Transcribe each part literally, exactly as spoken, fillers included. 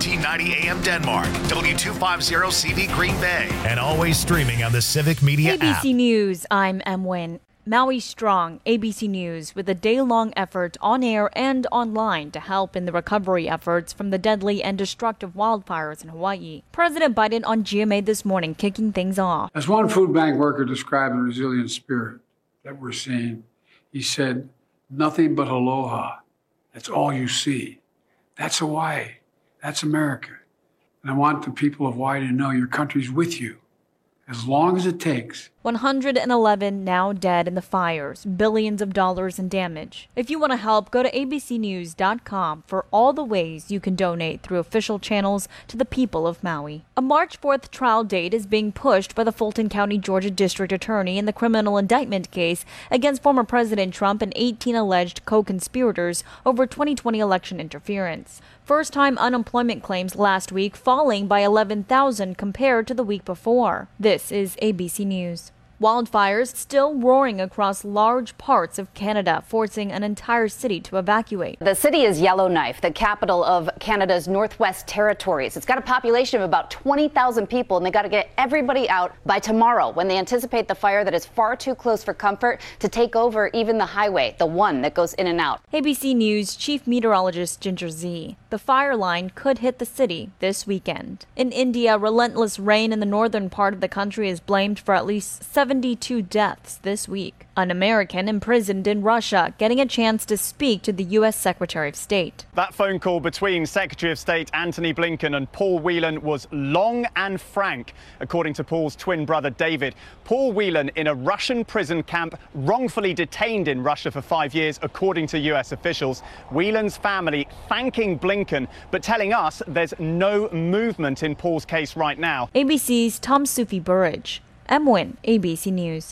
fifteen ninety A M Denmark, W two fifty C V Green Bay, and always streaming on the Civic Media app. A B C News, I'm Em Nguyen. Maui Strong, A B C News, with a day-long effort on air and online to help in the recovery efforts from the deadly and destructive wildfires in Hawaii. President Biden on G M A this morning kicking things off. As one food bank worker described the resilient spirit that we're seeing, he said, nothing but aloha. That's all you see. That's Hawaii. That's America. And I want the people of Hawaii to know your country's with you, as long as it takes. one hundred eleven now dead in the fires, billions of dollars in damage. If you want to help, go to A B C news dot com for all the ways you can donate through official channels to the people of Maui. A March fourth trial date is being pushed by the Fulton County, Georgia District Attorney in the criminal indictment case against former President Trump and eighteen alleged co-conspirators over twenty twenty election interference. First-time unemployment claims last week falling by eleven thousand compared to the week before. This is A B C News. Wildfires still roaring across large parts of Canada, forcing an entire city to evacuate. The city is Yellowknife, the capital of Canada's Northwest Territories. It's got a population of about twenty thousand people, and they got to get everybody out by tomorrow when they anticipate the fire that is far too close for comfort to take over even the highway, the one that goes in and out. A B C News Chief Meteorologist Ginger Zee. The fire line could hit the city this weekend. In India, relentless rain in the northern part of the country is blamed for at least seventy-two deaths this week. An American imprisoned in Russia getting a chance to speak to the U S Secretary of State. That phone call between Secretary of State Antony Blinken and Paul Whelan was long and frank, according to Paul's twin brother David. Paul Whelan in a Russian prison camp, wrongfully detained in Russia for five years, according to U S officials. Whelan's family thanking Blinken, but telling us there's no movement in Paul's case right now. A B C's Tom Sufi Burridge. Em Nguyen, A B C News.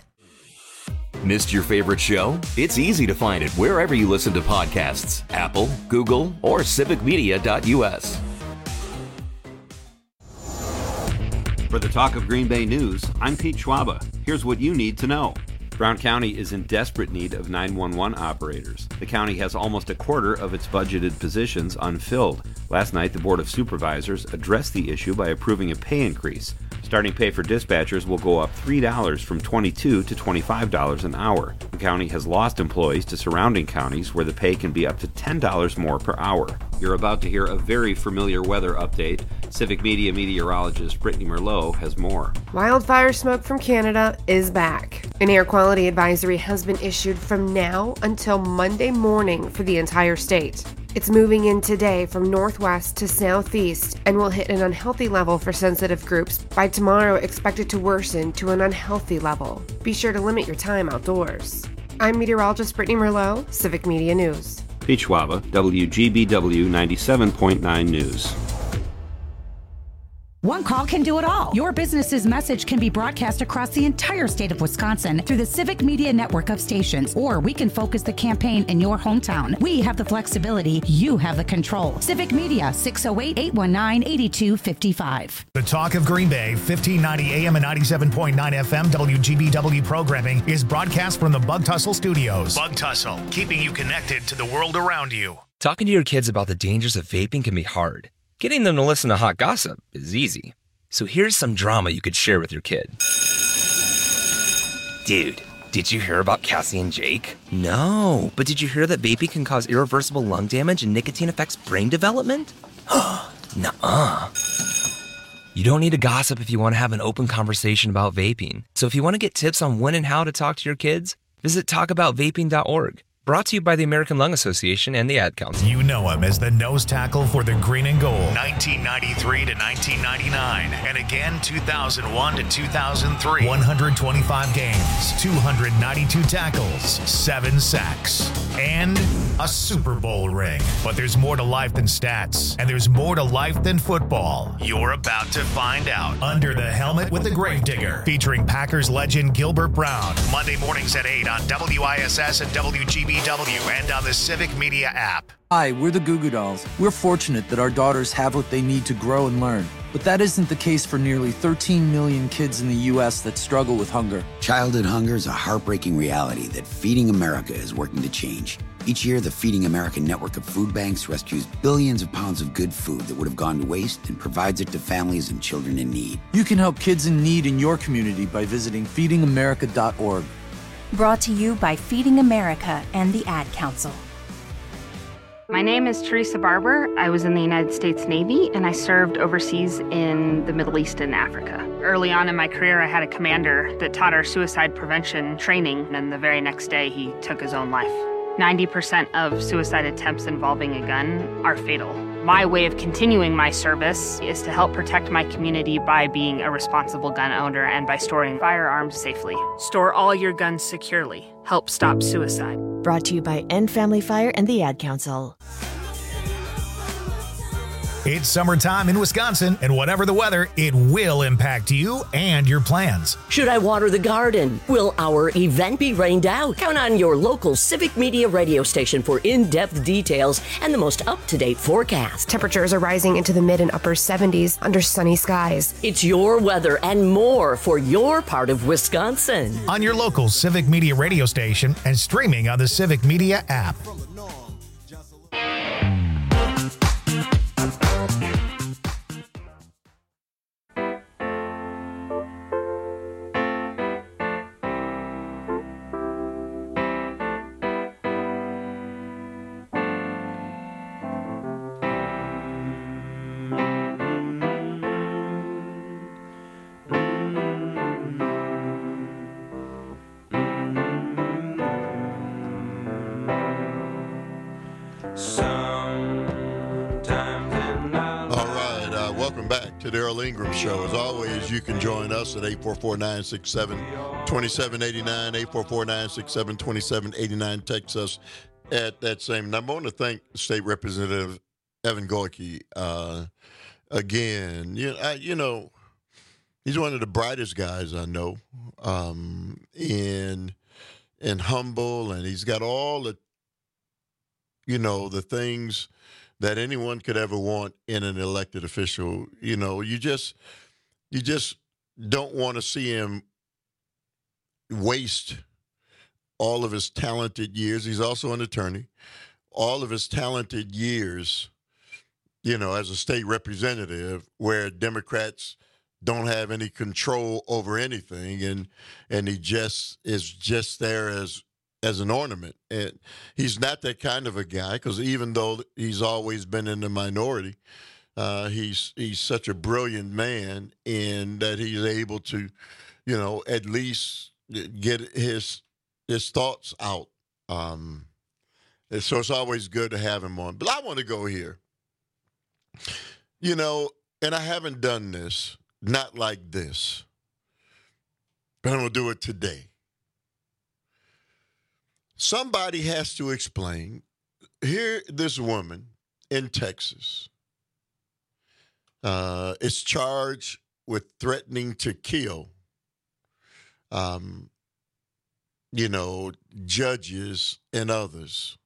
Missed your favorite show? It's easy to find it wherever you listen to podcasts. Apple, Google, or civic media dot U S. For the Talk of Green Bay News, I'm Pete Schwaba. Here's what you need to know. Brown County is in desperate need of nine one one operators. The county has almost a quarter of its budgeted positions unfilled. Last night, the Board of Supervisors addressed the issue by approving a pay increase. Starting pay for dispatchers will go up three dollars from twenty-two dollars to twenty-five dollars an hour. The county has lost employees to surrounding counties where the pay can be up to ten dollars more per hour. You're about to hear a very familiar weather update. Civic Media meteorologist Brittany Merlot has more. Wildfire smoke from Canada is back. An air quality advisory has been issued from now until Monday morning for the entire state. It's moving in today from northwest to southeast and will hit an unhealthy level for sensitive groups. By tomorrow, expect it to worsen to an unhealthy level. Be sure to limit your time outdoors. I'm meteorologist Brittany Merlot, Civic Media News. Pete Schwaba, W G B W ninety-seven point nine News. One call can do it all. Your business's message can be broadcast across the entire state of Wisconsin through the Civic Media network of stations, or we can focus the campaign in your hometown. We have the flexibility. You have the control. Civic Media, six oh eight, eight one nine, eight two five five. The Talk of Green Bay, fifteen ninety A M and ninety-seven point nine F M W G B W programming is broadcast from the Bug Tussle Studios. Bug Tussle, keeping you connected to the world around you. Talking to your kids about the dangers of vaping can be hard. Getting them to listen to hot gossip is easy. So here's some drama you could share with your kid. Dude, did you hear about Cassie and Jake? No, but did you hear that vaping can cause irreversible lung damage and nicotine affects brain development? Nuh-uh. You don't need to gossip if you want to have an open conversation about vaping. So if you want to get tips on when and how to talk to your kids, visit talk about vaping dot org. Brought to you by the American Lung Association and the Ad Council. You know him as the nose tackle for the Green and Gold, nineteen ninety-three to nineteen ninety-nine, and again two thousand one to two thousand three. one hundred twenty-five games, two hundred ninety-two tackles, seven sacks, and a Super Bowl ring. But there's more to life than stats, and there's more to life than football. You're about to find out. Under the Helmet with the Gravedigger, featuring Packers legend Gilbert Brown. Monday mornings at eight on W I S S and W G B W and on the Civic Media app. Hi, we're the Goo Goo Dolls. We're fortunate that our daughters have what they need to grow and learn. But that isn't the case for nearly thirteen million kids in the U S that struggle with hunger. Childhood hunger is a heartbreaking reality that Feeding America is working to change. Each year, the Feeding America network of food banks rescues billions of pounds of good food that would have gone to waste and provides it to families and children in need. You can help kids in need in your community by visiting feeding america dot org. Brought to you by Feeding America and the Ad Council. My name is Teresa Barber. I was in the United States Navy, and I served overseas in the Middle East and Africa. Early on in my career, I had a commander that taught our suicide prevention training, and the very next day, he took his own life. ninety percent of suicide attempts involving a gun are fatal. My way of continuing my service is to help protect my community by being a responsible gun owner and by storing firearms safely. Store all your guns securely. Help stop suicide. Brought to you by End Family Fire and the Ad Council. It's summertime in Wisconsin, and whatever the weather, it will impact you and your plans. Should I water the garden? Will our event be rained out? Count on your local Civic Media radio station for in-depth details and the most up-to-date forecast. Temperatures are rising into the mid and upper seventies under sunny skies. It's your weather and more for your part of Wisconsin. On your local Civic Media radio station and streaming on the Civic Media app. To the Earl Ingram Show. As always, you can join us at eight four four, nine six seven, two seven eight nine, eight four four, nine six seven, two seven eight nine. Text us at that same number. I want to thank State Representative Evan Gorky uh, again. You, I, you know, he's one of the brightest guys I know, um, and, and humble, and he's got all the, you know, the things that anyone could ever want in an elected official. You know, you just you just don't want to see him waste all of his talented years. He's also an attorney. All of his talented years, you know, as a state representative, where Democrats don't have any control over anything, and and he just is just there as as an ornament. And he's not that kind of a guy, because even though he's always been in the minority, uh, he's he's such a brilliant man, in that he's able to, you know, at least get his his thoughts out. Um, and so it's always good to have him on. But I want to go here. You know, and I haven't done this, not like this, but I'm going to do it today. Somebody has to explain. Here, this woman in Texas uh, is charged with threatening to kill, um, you know, judges and others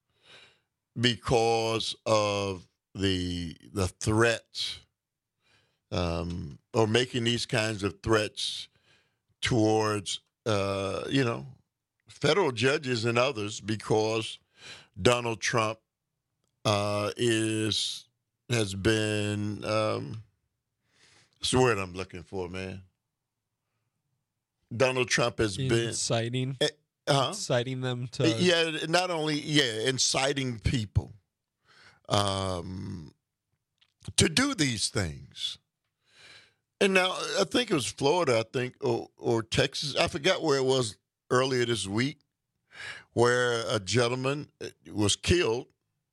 because of the the threats, um, or making these kinds of threats towards, uh, you know, federal judges and others, because Donald Trump uh, is has been um, what's the word I'm looking for, man? Donald Trump has inciting, been inciting, uh, inciting them to yeah, not only yeah, inciting people um, to do these things. And now I think it was Florida, I think, or, or Texas. I forgot where it was earlier this week, where a gentleman was killed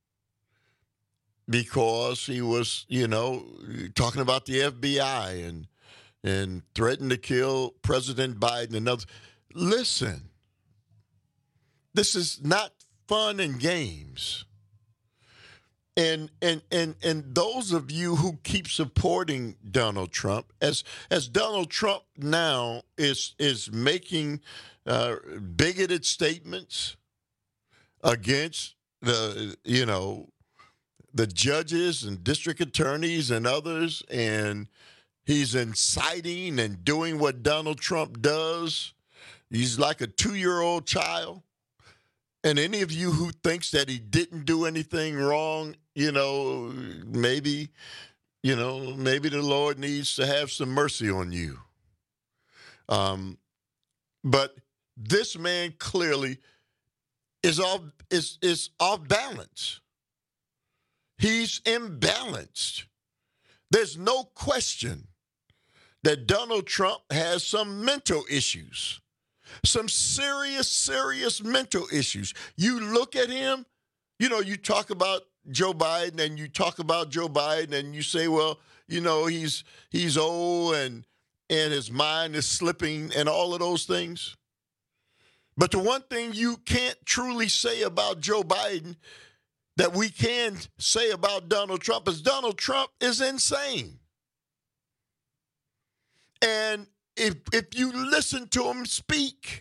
because he was, you know, talking about the F B I and and threatened to kill President Biden and others. Listen, this is not fun and games. And and and and those of you who keep supporting Donald Trump, as as Donald Trump now is is making uh, bigoted statements against the you know the judges and district attorneys and others, and he's inciting and doing what Donald Trump does. He's like a two-year-old child. And any of you who thinks that he didn't do anything wrong, you know, maybe, you know, maybe the Lord needs to have some mercy on you. Um, but this man clearly is off is is off balance. He's imbalanced. There's no question that Donald Trump has some mental issues, some serious, serious mental issues. You look at him, you know, you talk about Joe Biden and you talk about Joe Biden and you say, well, you know, he's he's old and and his mind is slipping and all of those things. But the one thing you can't truly say about Joe Biden that we can say about Donald Trump is Donald Trump is insane. And if if you listen to him speak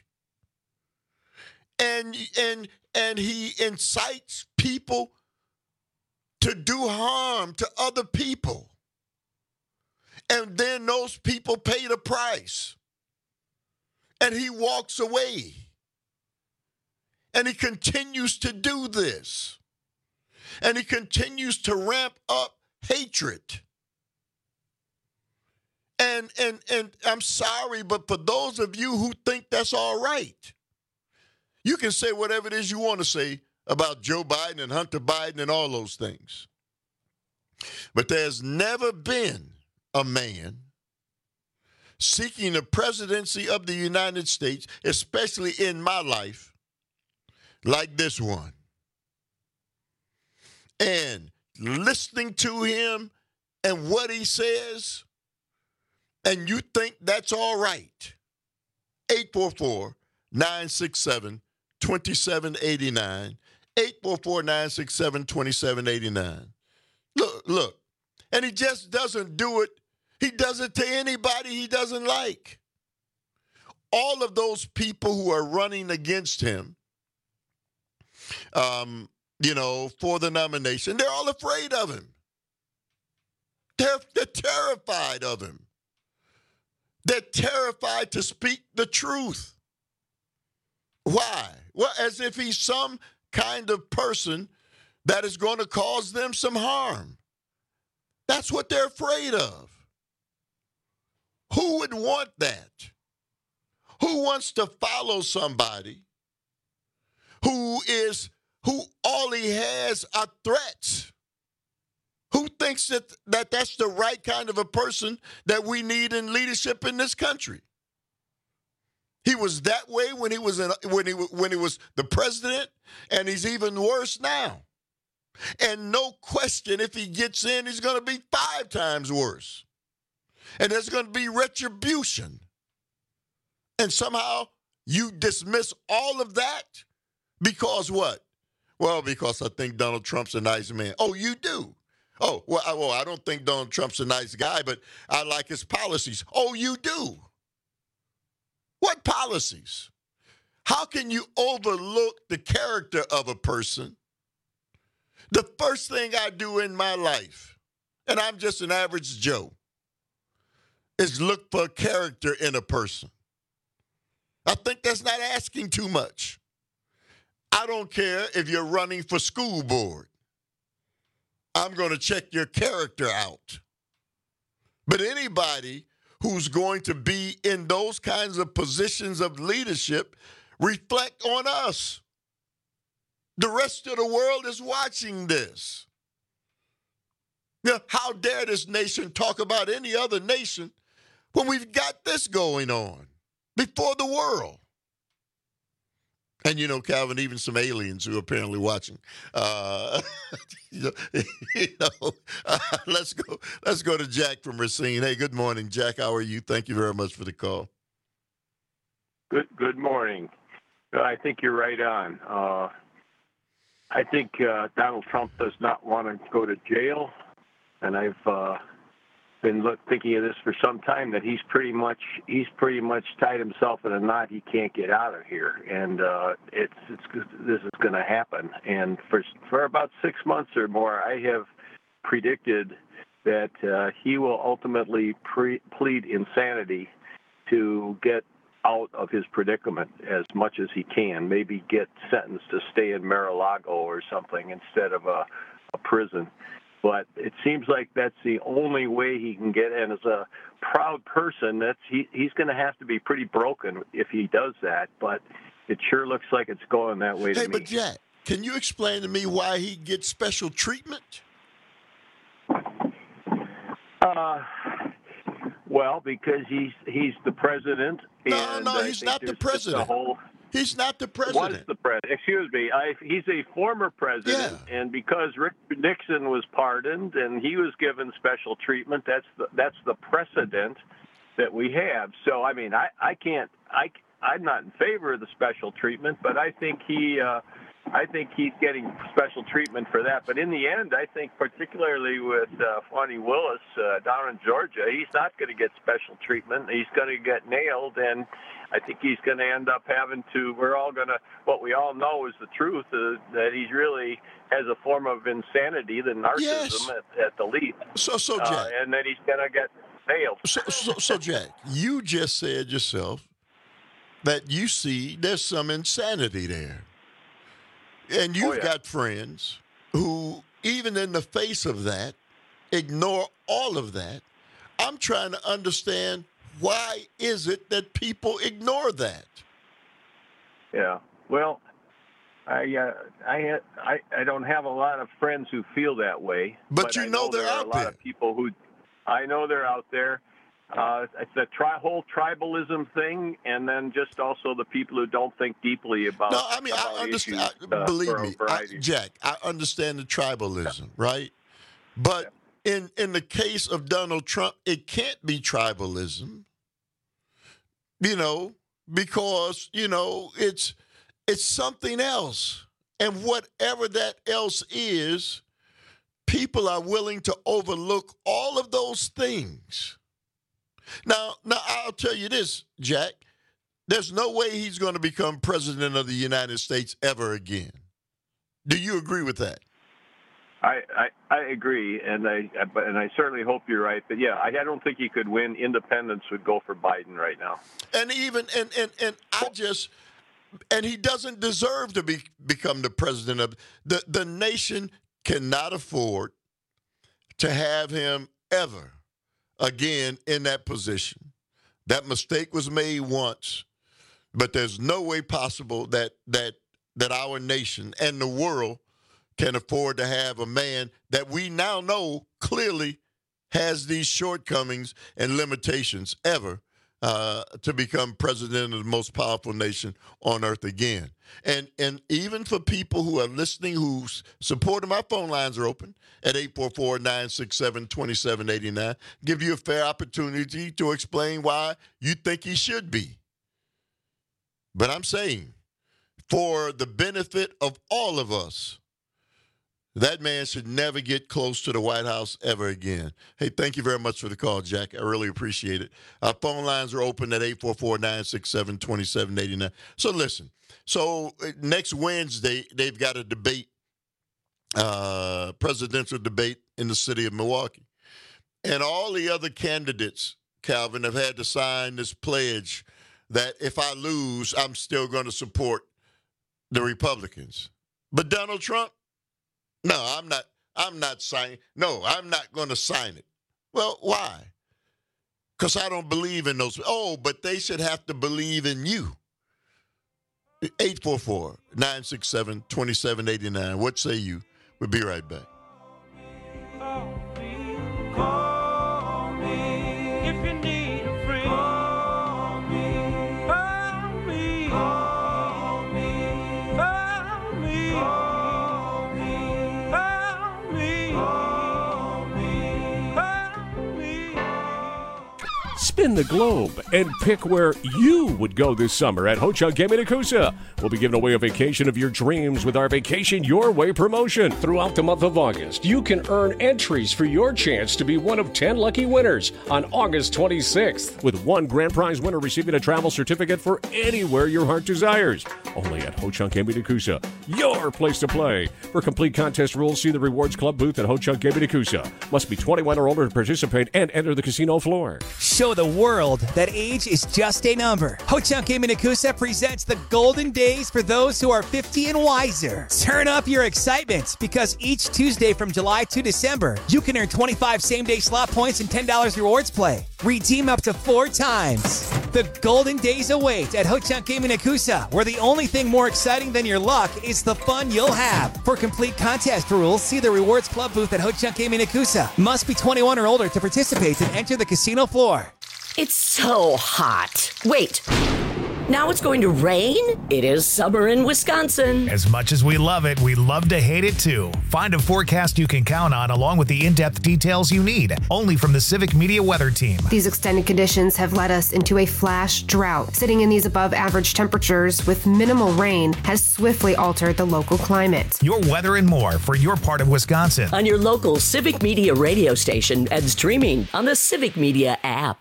and and and he incites people to do harm to other people, and then those people pay the price, and he walks away, and he continues to do this, and he continues to ramp up hatred. And and and I'm sorry, but for those of you who think that's all right, you can say whatever it is you want to say about Joe Biden and Hunter Biden and all those things. But there's never been a man seeking the presidency of the United States, especially in my life, like this one. And listening to him and what he says, and you think that's all right. eight four four, nine six seven, two seven eight nine. eight four four, nine six seven, two seven eight nine. Look, look. And he just doesn't do it. He does it to anybody he doesn't like. All of those people who are running against him, um, you know, for the nomination, they're all afraid of him. They're, they're terrified of him. They're terrified to speak the truth. Why? Well, as if he's some kind of person that is going to cause them some harm. That's what they're afraid of. Who would want that? Who wants to follow somebody who is, who all he has are threats? Who thinks that, that that's the right kind of a person that we need in leadership in this country? He was that way when he was in, when he when he was the president, and he's even worse now. And no question, if he gets in, he's going to be five times worse. And there's going to be retribution. And somehow you dismiss all of that because what? Well, because I think Donald Trump's a nice man. Oh, you do? Oh, well I, well, I don't think Donald Trump's a nice guy, but I like his policies. Oh, you do? What policies? How can you overlook the character of a person? The first thing I do in my life, and I'm just an average Joe, is look for character in a person. I think that's not asking too much. I don't care if you're running for school board. I'm going to check your character out. But anybody who's going to be in those kinds of positions of leadership reflect on us. The rest of the world is watching this. Now, how dare this nation talk about any other nation when we've got this going on before the world? And, you know, Calvin, even some aliens who are apparently watching. Uh, you know, you know uh, let's go. Let's go to Jack from Racine. Hey, good morning, Jack. How are you? Thank you very much for the call. Good. Good morning. I think you're right on. Uh, I think uh, Donald Trump does not want to go to jail, and I've uh, been look, thinking of this for some time. That he's pretty much he's pretty much tied himself in a knot he can't get out of here, and uh, it's it's this is going to happen. And for for about six months or more, I have predicted that uh, he will ultimately pre- plead insanity to get out of his predicament as much as he can. Maybe get sentenced to stay in Mar-a-Lago or something instead of a, a prison. But it seems like that's the only way he can get. And as a proud person, that's he, he's going to have to be pretty broken if he does that. But it sure looks like it's going that way to hey, me. But Jack, can you explain to me why he gets special treatment? Uh, well, because he's he's the president. No, and no, I he's think not the there's just a president. whole- He's not the president. Was the president? Excuse me. I, he's a former president, yeah. And because Richard Nixon was pardoned and he was given special treatment, that's the, that's the precedent that we have. So, I mean, I, I can't. I I'm not in favor of the special treatment, but I think he. Uh, I think he's getting special treatment for that. But in the end, I think particularly with uh, Fani Willis uh, down in Georgia, he's not going to get special treatment. He's going to get nailed, and I think he's going to end up having to, we're all going to, what we all know is the truth, uh, that he's really has a form of insanity, the narcissism Yes. at, at the least. So, so Jack. Uh, and then he's going to get nailed. So, so, so, Jack, you just said yourself that you see there's some insanity there. And you've Oh, yeah. got friends who, even in the face of that, ignore all of that. I'm trying to understand, why is it that people ignore that? Yeah. Well, I uh, I I I don't have a lot of friends who feel that way. But you I know they're there are out a lot there. of people who I know they're out there. Uh, it's the tri- whole tribalism thing, and then just also the people who don't think deeply about. No, I mean, about I understand. issues, I, uh, believe for a me, I, variety. Jack, I understand the tribalism, right? But in in the case of Donald Trump, it can't be tribalism, you know, because you know it's it's something else, and whatever that else is, people are willing to overlook all of those things. Now, now I'll tell you this, Jack. There's no way he's going to become president of the United States ever again. Do you agree with that? I, I, I agree, and I and I certainly hope you're right. But yeah, I, I don't think he could win. Independents would go for Biden right now. And even and and, and I just and he doesn't deserve to be become the president of the the nation cannot afford to have him ever again in that position. That mistake was made once, but there's no way possible that that that our nation and the world can afford to have a man that we now know clearly has these shortcomings and limitations ever uh, to become president of the most powerful nation on earth again. And and even for people who are listening, who support, my phone lines are open at eight four four, nine six seven, two seven eight nine. Give you a fair opportunity to explain why you think he should be. But I'm saying, for the benefit of all of us, that man should never get close to the White House ever again. Hey, thank you very much for the call, Jack. I really appreciate it. Our phone lines are open at eight four four, nine six seven, two seven eight nine. So listen, so next Wednesday, they've got a debate, uh, presidential debate in the city of Milwaukee. And all the other candidates, Calvin, have had to sign this pledge that if I lose, I'm still going to support the Republicans. But Donald Trump, no, I'm not. I'm not signing. No, I'm not going to sign it. Well, why? Because I don't believe in those. Oh, but they should have to believe in you. eight four four, nine six seven, two seven eight nine. What say you? We'll be right back. Call me if you need a friend. Call me. Call me. Call me. Call me. Call me. Call me. Call me. Call me. Spin the globe and pick where you would go this summer at Ho-Chunk Gaming Nakusa. We'll be giving away a vacation of your dreams with our Vacation Your Way promotion. Throughout the month of August, you can earn entries for your chance to be one of ten lucky winners on August twenty-sixth, with one grand prize winner receiving a travel certificate for anywhere your heart desires. Only at Ho-Chunk Gaming Nakusa, your place to play. For complete contest rules, see the Rewards Club booth at Ho-Chunk Gaming Nakusa. Must be twenty-one or older to participate and enter the casino floor. show the world that age is just a number. Ho-Chunk Gaming Nakusa presents the golden days for those who are fifty and wiser. Turn up your excitement because each Tuesday from July to December, you can earn twenty-five same-day slot points and ten dollars rewards play. Redeem up to four times. The golden days await at Ho-Chunk Gaming Nakusa, where the only thing more exciting than your luck is the fun you'll have. For complete contest rules, see the Rewards Club booth at Ho-Chunk Gaming Nakusa. Must be twenty-one or older to participate and enter the casino floor. It's so hot. Wait. Now it's going to rain? It is summer in Wisconsin. As much as we love it, we love to hate it too. Find a forecast you can count on along with the in-depth details you need, only from the Civic Media Weather Team. These extended conditions have led us into a flash drought. Sitting in these above average temperatures with minimal rain has swiftly altered the local climate. Your weather and more for your part of Wisconsin. On your local Civic Media radio station and streaming on the Civic Media app.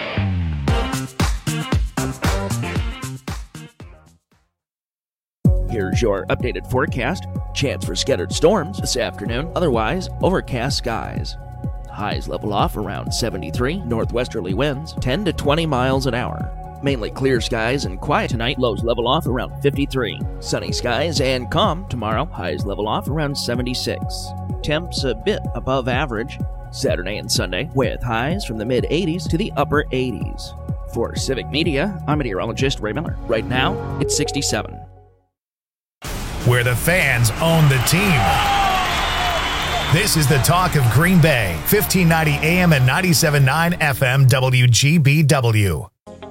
Here's your updated forecast. Chance for scattered storms this afternoon. Otherwise, overcast skies. Highs level off around seventy-three. Northwesterly winds ten to twenty miles an hour. Mainly clear skies and quiet tonight. Lows level off around fifty-three. Sunny skies and calm tomorrow. Highs level off around seventy-six. Temps a bit above average Saturday and Sunday, with highs from the mid eighties to the upper eighties. For Civic Media, I'm meteorologist Ray Miller. Right now, it's sixty-seven. Where the fans own the team. This is the talk of Green Bay, fifteen ninety A M and ninety-seven point nine F M W G B W.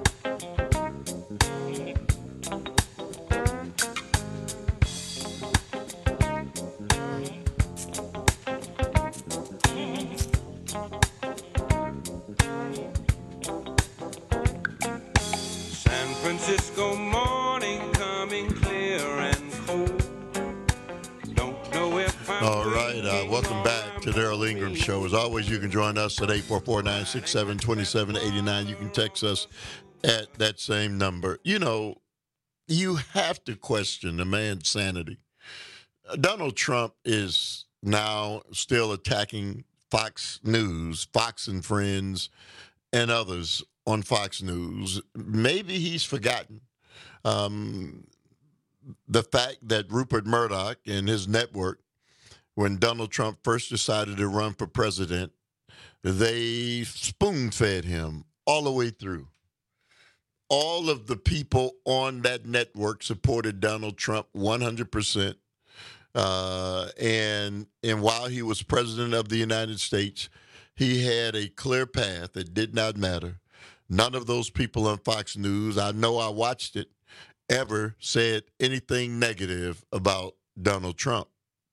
San Francisco morning coming clear and cold. Don't know if I'm All right, uh, welcome back to the Daryl Ingram Show. As always, you can join us at eight four four, nine six seven, two seven eight nine. You can text us at that same number. You know, you have to question the man's sanity. Uh, Donald Trump is now still attacking Fox News, Fox and Friends, and others on Fox News. Maybe he's forgotten um, the fact that Rupert Murdoch and his network, when Donald Trump first decided to run for president, they spoon-fed him all the way through. All of the people on that network supported Donald Trump one hundred percent. Uh, and, and while he was president of the United States, he had a clear path. It did not matter. None of those people on Fox News, I know I watched it, ever said anything negative about Donald Trump.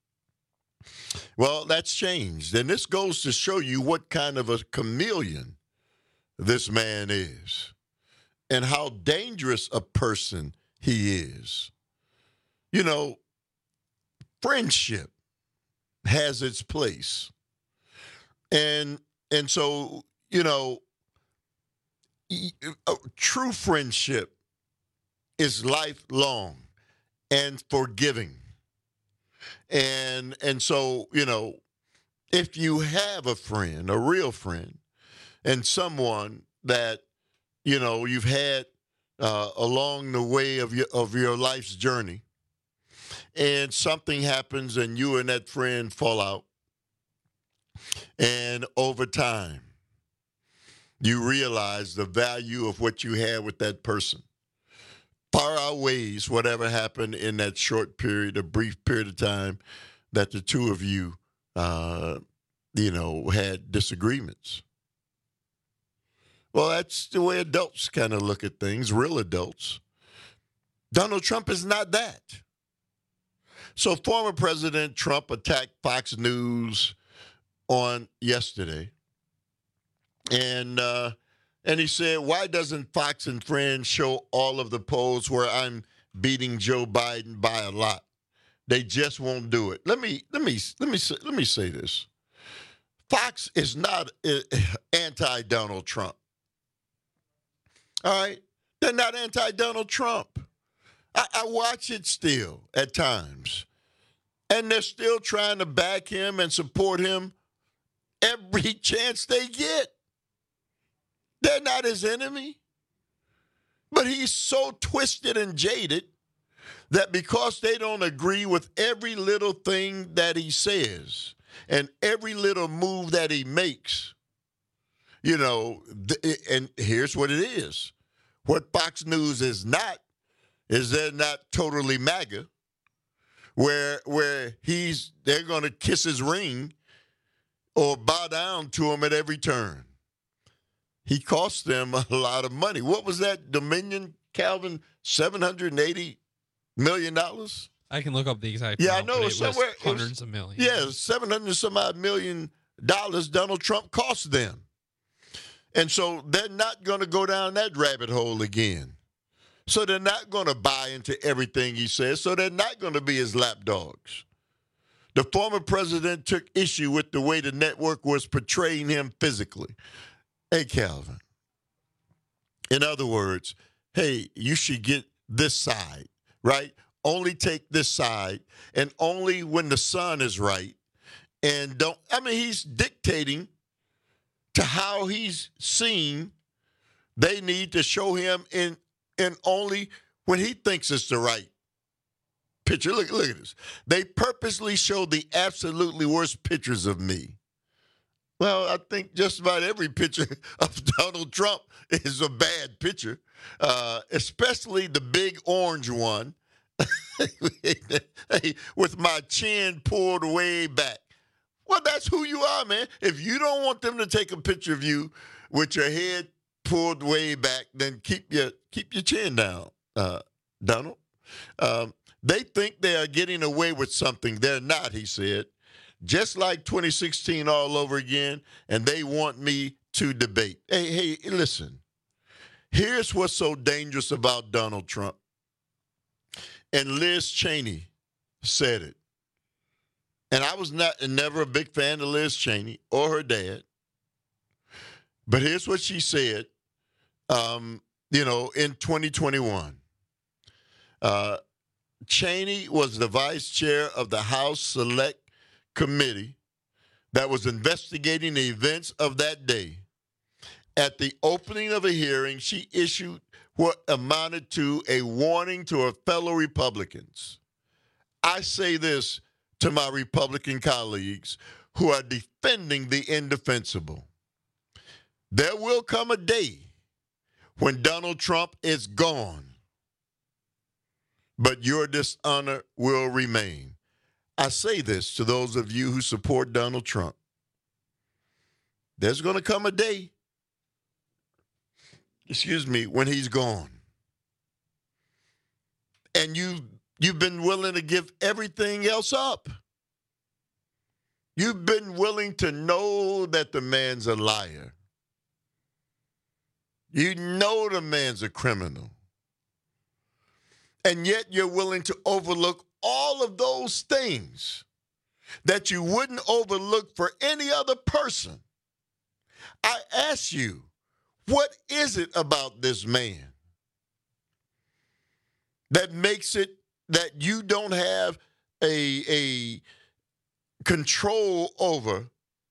Well, that's changed. And this goes to show you what kind of a chameleon this man is and how dangerous a person he is. You know, friendship has its place. And and so, you know, a true friendship is lifelong and forgiving. And and so, you know, if you have a friend, a real friend, and someone that, you know, you've had uh, along the way of your of your life's journey, and something happens and you and that friend fall out, and over time, you realize the value of what you had with that person far outweighs whatever happened in that short period, a brief period of time that the two of you, uh, you know, had disagreements. Well, that's the way adults kind of look at things, real adults. Donald Trump is not that. So former President Trump attacked Fox News on yesterday. And uh, and he said, why doesn't Fox and Friends show all of the polls where I'm beating Joe Biden by a lot? They just won't do it. Let me let me let me say, let me say this. Fox is not uh, anti-Donald Trump. All right? They're not anti-Donald Trump. I, I watch it still at times. And they're still trying to back him and support him every chance they get. They're not his enemy. But he's so twisted and jaded that because they don't agree with every little thing that he says and every little move that he makes, you know, th- and here's what it is. What Fox News is not is they're not totally MAGA, where where he's they're going to kiss his ring or bow down to him at every turn. He cost them a lot of money. What was that, Dominion, Calvin? seven hundred eighty million dollars? I can look up the exact Yeah, amount, I know. but It it was somewhere, hundreds it was, of millions. Yeah, seven hundred some odd million dollars Donald Trump cost them. And so they're not going to go down that rabbit hole again. So they're not going to buy into everything he says. So they're not going to be his lapdogs. The former president took issue with the way the network was portraying him physically. Hey, Calvin. In other words, hey, you should get this side, right? Only take this side, and only when the sun is right. And don't, I mean, he's dictating to how he's seen. They need to show him in, in only when he thinks it's the right picture. Look, look at this. They purposely show the absolutely worst pictures of me. Well, I think just about every picture of Donald Trump is a bad picture, uh, especially the big orange one with my chin pulled way back. Well, that's who you are, man. If you don't want them to take a picture of you with your head pulled way back, then keep your keep your chin down, uh, Donald. Um, they think they are getting away with something. They're not, he said. Just like twenty sixteen all over again, and they want me to debate. Hey, hey, listen. Here's what's so dangerous about Donald Trump. And Liz Cheney said it. And I was not never a big fan of Liz Cheney or her dad. But here's what she said, um, you know, in twenty twenty-one. Uh, Cheney was the vice chair of the House Select Committee that was investigating the events of that day. At the opening of a hearing, she issued what amounted to a warning to her fellow Republicans. I say this to my Republican colleagues who are defending the indefensible. There will come a day when Donald Trump is gone, but your dishonor will remain. I say this to those of you who support Donald Trump. There's going to come a day, excuse me, when he's gone. And you've, you've been willing to give everything else up. You've been willing to know that the man's a liar. You know the man's a criminal. And yet you're willing to overlook all of those things that you wouldn't overlook for any other person. I ask you, what is it about this man that makes it that you don't have a, a control over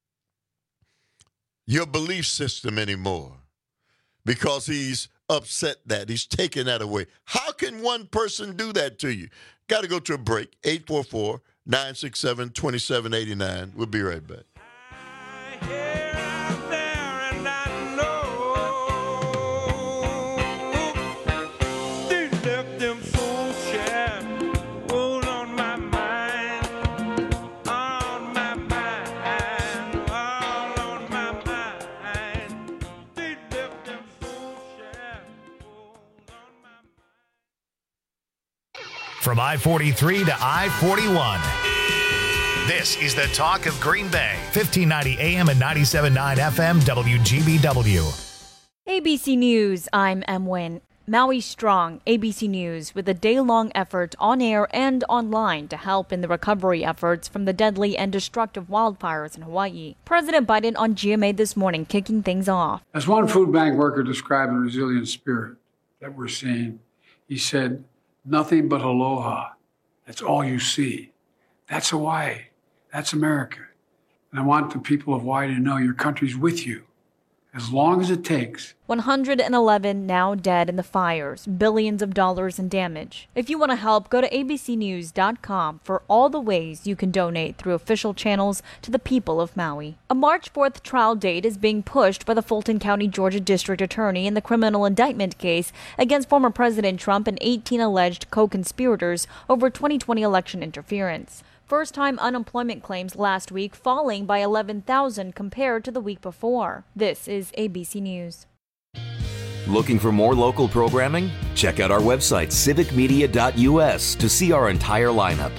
your belief system anymore? Because he's upset that. He's taken that away. How can one person do that to you? Got to go to a break. eight four four, nine six seven, two seven eight nine. We'll be right back. From I forty-three to I forty-one. This is the talk of Green Bay. fifteen ninety A M and ninety-seven point nine F M W G B W. A B C News, I'm Em Nguyen. Maui Strong, A B C News, with a day-long effort on air and online to help in the recovery efforts from the deadly and destructive wildfires in Hawaii. President Biden on G M A this morning kicking things off. As one food bank worker described the resilient spirit that we're seeing, he said, "Nothing but aloha. That's all you see. That's Hawaii. That's America. And I want the people of Hawaii to know your country's with you as long as it takes. one hundred eleven now dead in the fires, billions of dollars in damage. If you want to help, go to A B C News dot com for all the ways you can donate through official channels to the people of Maui. A March fourth trial date is being pushed by the Fulton County, Georgia District Attorney in the criminal indictment case against former President Trump and eighteen alleged co-conspirators over twenty twenty election interference. First-time unemployment claims last week falling by eleven thousand compared to the week before. This is A B C News. Looking for more local programming? Check out our website, civic media dot U S, to see our entire lineup.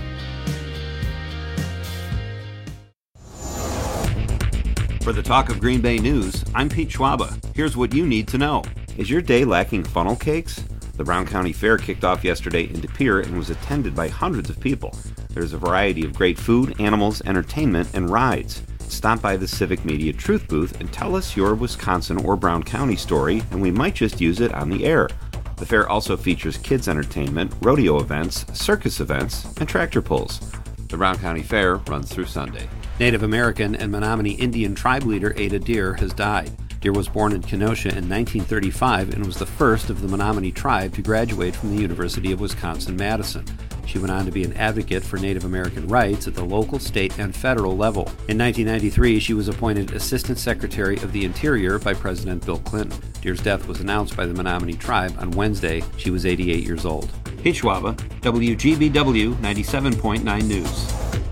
For the Talk of Green Bay News, I'm Pete Schwaba. Here's what you need to know. Is your day lacking funnel cakes? The Brown County Fair kicked off yesterday in De Pere and was attended by hundreds of people. There's a variety of great food, animals, entertainment, and rides. Stop by the Civic Media Truth Booth and tell us your Wisconsin or Brown County story, and we might just use it on the air. The fair also features kids' entertainment, rodeo events, circus events, and tractor pulls. The Brown County Fair runs through Sunday. Native American and Menominee Indian tribe leader Ada Deer has died. Deer was born in Kenosha in nineteen thirty-five and was the first of the Menominee tribe to graduate from the University of Wisconsin-Madison. She went on to be an advocate for Native American rights at the local, state, and federal level. In nineteen ninety-three, she was appointed Assistant Secretary of the Interior by President Bill Clinton. Deer's death was announced by the Menominee tribe on Wednesday. She was eighty-eight years old. Pete Schwaba, W G B W ninety-seven point nine News.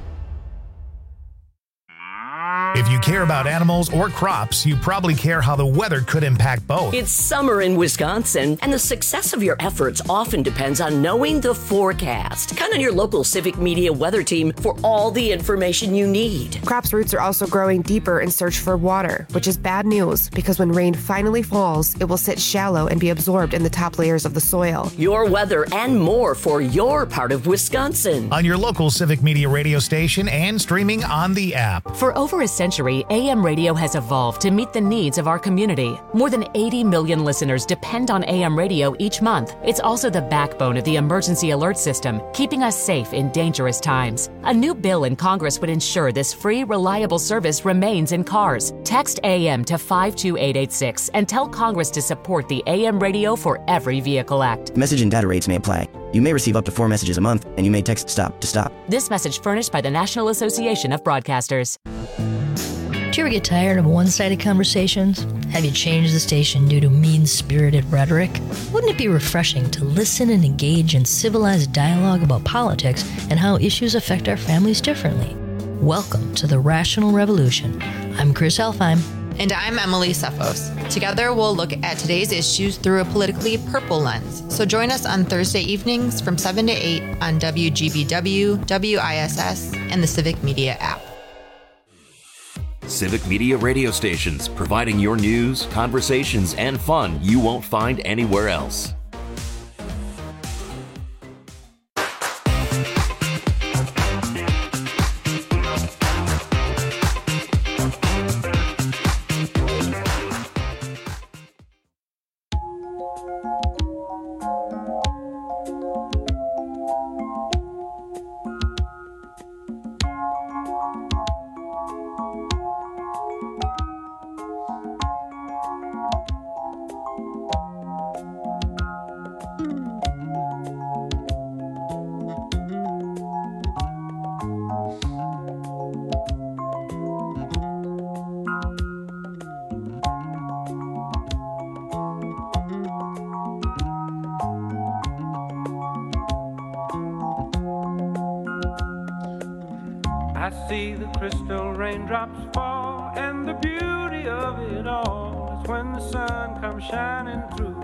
If you care about animals or crops, you probably care how the weather could impact both. It's summer in Wisconsin, and the success of your efforts often depends on knowing the forecast. Count on your local Civic Media weather team for all the information you need. Crops' roots are also growing deeper in search for water, which is bad news because when rain finally falls, it will sit shallow and be absorbed in the top layers of the soil. Your weather and more for your part of Wisconsin. On your local Civic Media radio station and streaming on the app. For over a century, A M radio has evolved to meet the needs of our community. More than eighty million listeners depend on A M radio each month. It's also the backbone of the emergency alert system, keeping us safe in dangerous times. A new bill in Congress would ensure this free, reliable service remains in cars. Text A M to five two eight eight six and tell Congress to support the A M radio for every vehicle act. Message and data rates may apply. You may receive up to four messages a month, and you may text STOP to stop. This message furnished by the National Association of Broadcasters. Do you ever get tired of one-sided conversations? Have you changed the station due to mean-spirited rhetoric? Wouldn't it be refreshing to listen and engage in civilized dialogue about politics and how issues affect our families differently? Welcome to the Rational Revolution. I'm Chris Elfheim. And I'm Emily Sefos. Together, we'll look at today's issues through a politically purple lens. So join us on Thursday evenings from seven to eight on W G B W, W I S S, and the Civic Media app. Civic Media radio stations, providing your news, conversations, and fun you won't find anywhere else. I see the crystal raindrops fall, and the beauty of it all is when the sun comes shining through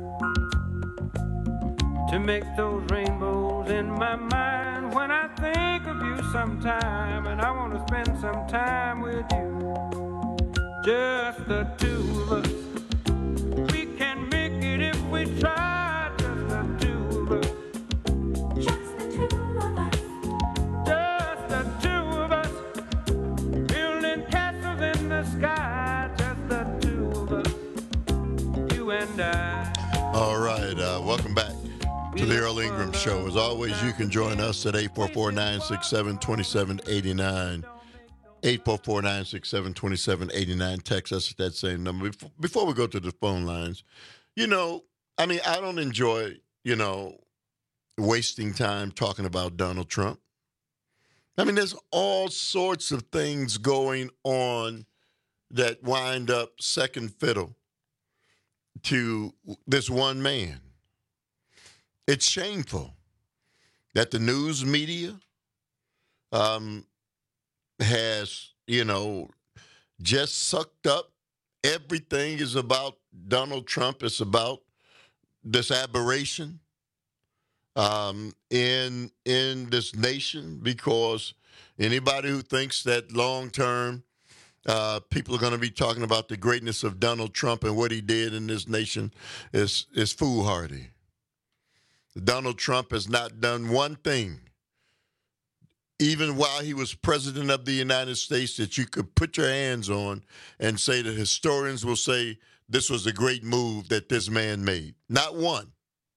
to make those rainbows in my mind. When I think of you sometime, and I want to spend some time with you, just the two of us. We can make it if we try, just the two of us. Just the two of us. Just the two of us. Building castles in the sky, just the two of us. You and I. All right, uh, welcome back to the Earl Ingram Show. As always, you can join us at eight four four, nine six seven, two seven eight nine. eight four four, nine six seven, two seven eight nine. Text us at that same number. Before, before we go to the phone lines, you know, I mean, I don't enjoy, you know, wasting time talking about Donald Trump. I mean, there's all sorts of things going on that wind up second fiddle to this one man. It's shameful that the news media um, has, you know, just sucked up. Everything is about Donald Trump. It's about this aberration um, in in this nation, because anybody who thinks that long term uh, people are going to be talking about the greatness of Donald Trump and what he did in this nation is is foolhardy. Donald Trump has not done one thing, even while he was president of the United States, that you could put your hands on and say that historians will say this was a great move that this man made. Not one.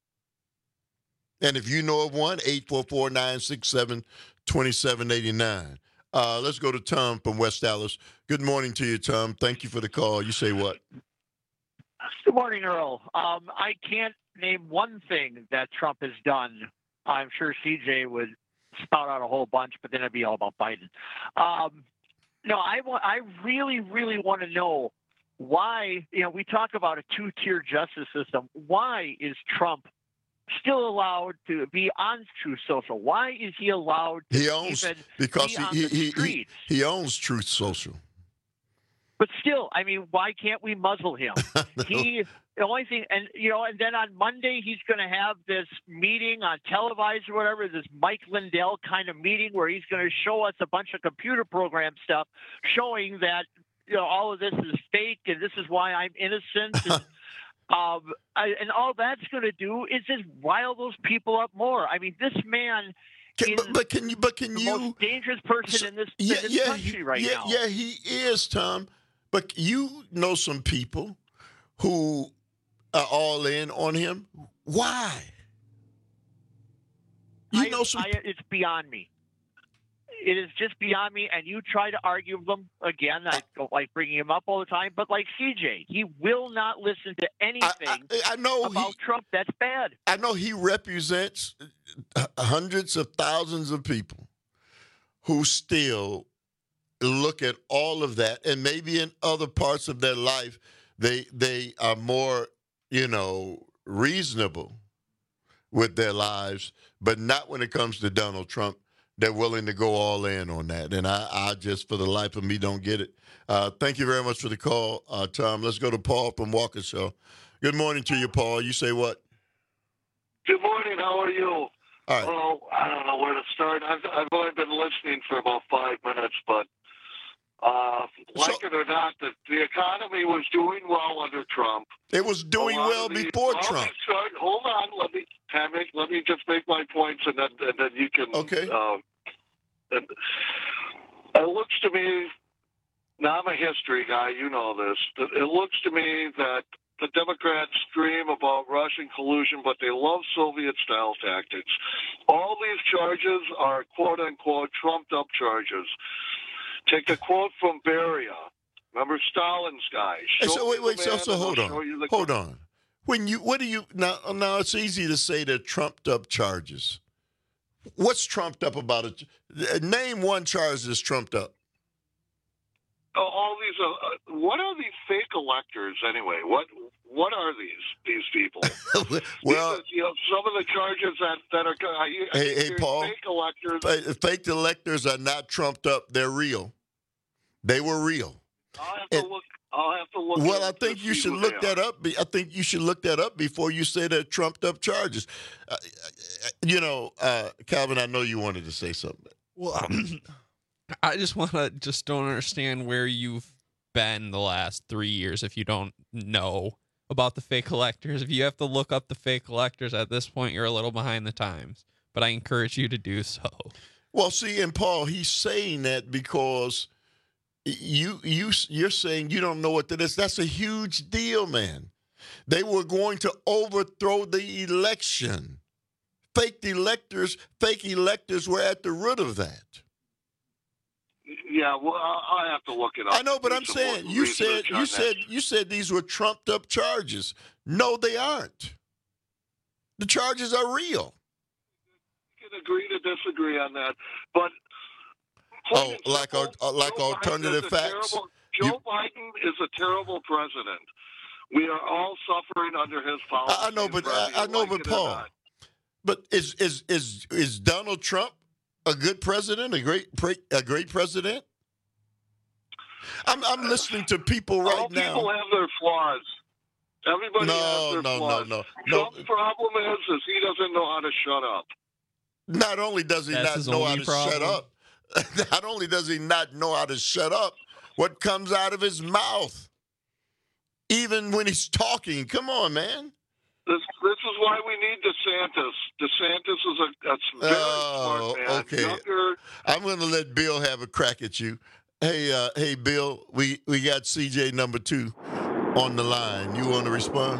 And if you know of one, eight four four, nine six seven, two seven eight nine. Uh, let's go to Tom from West Dallas. Good morning to you, Tom. Thank you for the call. You say what? Good morning, Earl. Um, I can't name one thing that Trump has done. I'm sure C J would spout out a whole bunch, but then it'd be all about Biden. Um, no, I, wa- I really, really want to know why, you know, we talk about a two-tier justice system. Why is Trump still allowed to be on Truth Social? Why is he allowed to he owns, even because be on he, the he, streets? he, he owns Truth Social. But still, I mean, why can't we muzzle him? no. He, the only thing, and you know, and then on Monday he's going to have this meeting on televised or whatever, this Mike Lindell kind of meeting where he's going to show us a bunch of computer program stuff, showing that you know all of this is fake and this is why I'm innocent. And, um, I, and all that's going to do is just rile those people up more. I mean, this man. Can, but, but can you? But can the you? Most dangerous person so, in this, yeah, in this yeah, country he, right yeah, now. Yeah, he is, Tom. But you know some people who are all in on him. Why? You I, know some. I, it's beyond me. It is just beyond me. And you try to argue with them again. I don't like bringing him up all the time. But like C J, he will not listen to anything I, I, I know about he, Trump. That's bad. I know he represents hundreds of thousands of people who still look at all of that, and maybe in other parts of their life, they they are more, you know, reasonable with their lives, but not when it comes to Donald Trump. They're willing to go all in on that, and I, I just, for the life of me, don't get it. Uh, thank you very much for the call, uh, Tom. Let's go to Paul from Waukesha. Good morning to you, Paul. You say what? Good morning. How are you? All right. Oh, I don't know where to start. I've, I've only been listening for about five minutes, but uh, like so, it or not, the, the economy was doing well under Trump. It was doing well the, before well, Trump. Start, hold on. Let me, Tammy, let me just make my points, and then, and then you can. Okay. Uh, and it looks to me, now I'm a history guy, you know this. It looks to me that the Democrats scream about Russian collusion, but they love Soviet-style tactics. All these charges are quote-unquote trumped-up charges. Take a quote from Beria. Remember Stalin's guy? Hey, so wait, wait, so, so hold on, hold on. When you, what do you now? Now it's easy to say they're trumped-up charges. What's trumped up about it? Name one charge that's trumped up. All these, uh, what are these fake electors anyway? What what are these these people? well, these are, you know, some of the charges that that are. I, hey, hey, Paul. Fake electors. Fake electors are not trumped up. They're real. They were real. I'll have to and, look. I'll have to look. Well, I think you should look that up. I think you should look that up before you say they're trumped up charges. Uh, you know, uh, Calvin, I know you wanted to say something. Well, um, I just want to just don't understand where you've been the last three years if you don't know about the fake electors. If you have to look up the fake electors at this point, you're a little behind the times. But I encourage you to do so. Well, see, and Paul, he's saying that because you you you're saying you don't know what that is. That's a huge deal, man. They were going to overthrow the election. Fake electors, fake electors were at the root of that. Yeah, well, I'll I'll have to look it up. I know, but Do I'm some saying more you said research on you that. said you said these were trumped up charges. No, they aren't. The charges are real. We can agree to disagree on that, but Oh, like our, uh, like Joe alternative Biden is a facts. terrible- Joe Biden is a terrible president. We are all suffering under his policies. I, I know, but I, I know, like but it or Paul. not. But is is is is Donald Trump a good president? A great pre- a great president? I'm I'm listening to people right all now. people have their flaws. Everybody No, has their no, no, flaws. no, no. Trump's problem is, is he doesn't know how to shut up. Not only does he That's not his know how only to shut problem? up, not only does he not know how to shut up, what comes out of his mouth, even when he's talking. Come on, man. This this is why we need DeSantis. DeSantis is a, a very Oh, smart man. okay. Younger, I'm going to let Bill have a crack at you. Hey, uh, hey, Bill, we, we got C J number two on the line. You want to respond?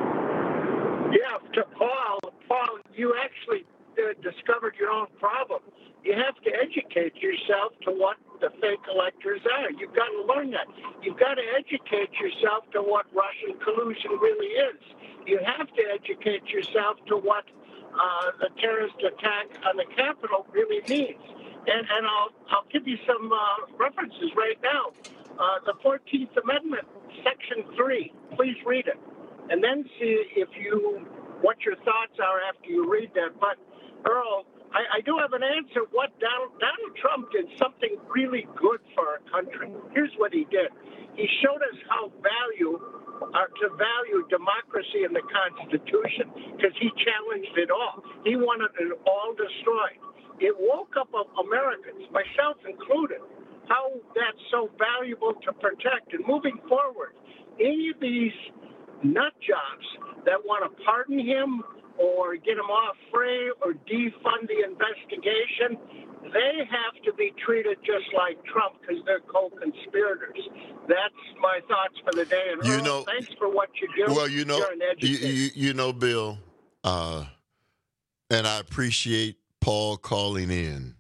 Yeah, to Paul. Paul, you actually uh, discovered your own problem. You have to educate yourself to what the fake electors are. You've got to learn that. You've got to educate yourself to what Russian collusion really is. You have to educate yourself to what uh, the terrorist attack on the Capitol really means. And, and I'll, I'll give you some uh, references right now. Uh, the fourteenth Amendment, Section three. Please read it. And then see if you what your thoughts are after you read that. But, Earl, I, I do have an answer. What Donald, Donald Trump did something really good for our country. Here's what he did. He showed us how value are to value democracy and the Constitution because he challenged it all. He wanted it all destroyed. It woke up Americans, myself included, how that's so valuable to protect. And moving forward, any of these nut jobs that want to pardon him or get him off free or defund the investigation, they have to be treated just like Trump because they're co-conspirators. That's my thoughts for the day. And You Earl, know- thanks for what you do. Well, you know, You're an you, educator. you, you know, Bill, uh, and I appreciate Paul calling in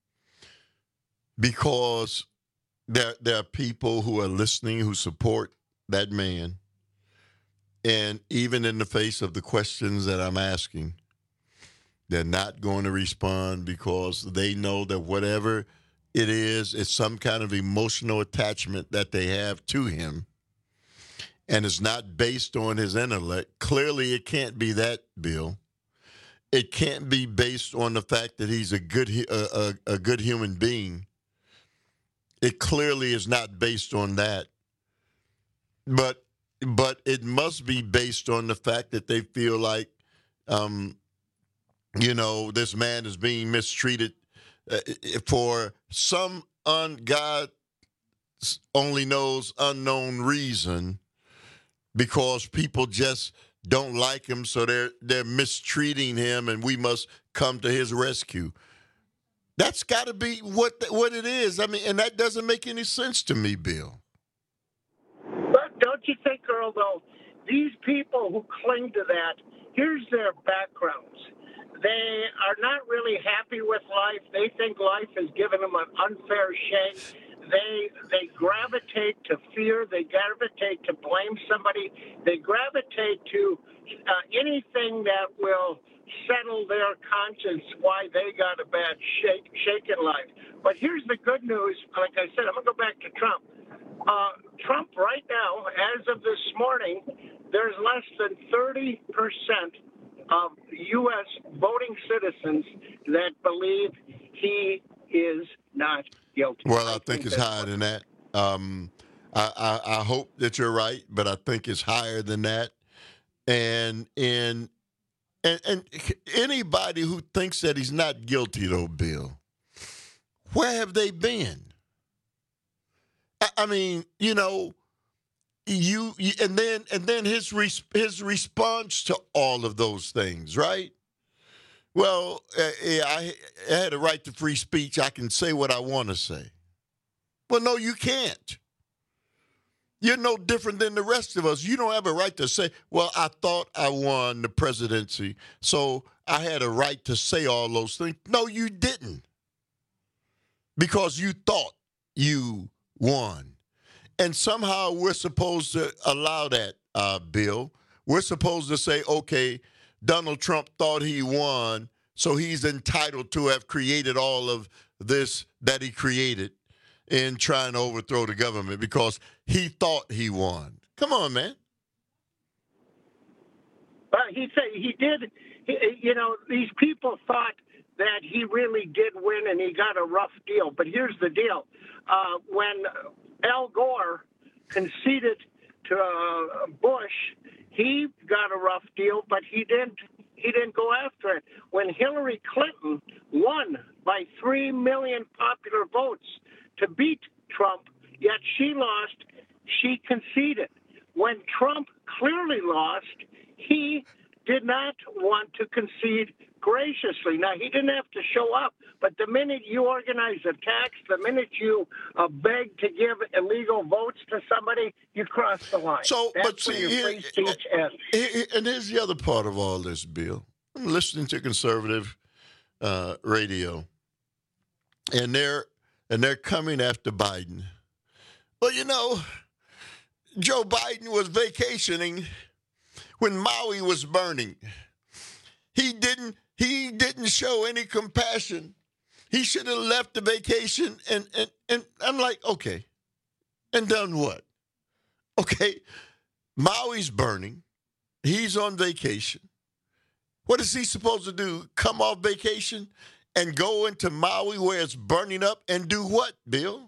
because there, there are people who are listening who support that man. And even in the face of the questions that I'm asking, they're not going to respond because they know that whatever it is, it's some kind of emotional attachment that they have to him. And it's not based on his intellect. Clearly, it can't be that, Bill. It can't be based on the fact that he's a good hu- a, a, a good human being. It clearly is not based on that. But but it must be based on the fact that they feel like, um, you know, this man is being mistreated uh, for some un God only knows unknown reason. Because people just don't like him, so they're they're mistreating him, and we must come to his rescue. That's got to be what what it is. I mean, and that doesn't make any sense to me, Bill. But don't you think, Earl, though, these people who cling to that, here's their backgrounds. They are not really happy with life. They think life has given them an unfair shake. They they gravitate to fear. They gravitate to blame somebody. They gravitate to uh, anything that will settle their conscience why they got a bad shake, shake in life. But here's the good news. Like I said, I'm going to go back to Trump. Uh, Trump right now, as of this morning, there's less than thirty percent of U S voting citizens that believe he is not guilty. Well, I think it's higher than that. Um, I, I, I hope that you're right, but I think it's higher than that. And in and and anybody who thinks that he's not guilty, though, Bill, where have they been? I, I mean, you know, you, you and then and then his res, his response to all of those things, right? Well, uh, yeah, I, I had a right to free speech. I can say what I want to say. Well, no, you can't. You're no different than the rest of us. You don't have a right to say, well, I thought I won the presidency, so I had a right to say all those things. No, you didn't. Because you thought. you won. And somehow we're supposed to allow that, uh, Bill. We're supposed to say, okay, Donald Trump thought he won, so he's entitled to have created all of this that he created in trying to overthrow the government because he thought he won. Come on, man. But he said he did. He, you know, these people thought that he really did win and he got a rough deal. But here's the deal: uh, when Al Gore conceded to uh, Bush, he got a rough deal, but he didn't. He didn't go after it. When Hillary Clinton won by three million popular votes to beat Trump, yet she lost, she conceded. When Trump clearly lost, he did not want to concede graciously. Now, he didn't have to show up, but the minute you organize attacks, the minute you uh, beg to give illegal votes to somebody, you cross the line. So, That's but see, where your here, free speech ends. and here's the other part of all this, Bill. I'm listening to conservative uh, radio, and they're and they're coming after Biden. Well, you know, Joe Biden was vacationing when Maui was burning. He didn't he didn't show any compassion. He should have left the vacation and, and, and I'm like, okay, and done what? Okay, Maui's burning. He's on vacation. What is he supposed to do? Come off vacation and go into Maui where it's burning up and do what, Bill?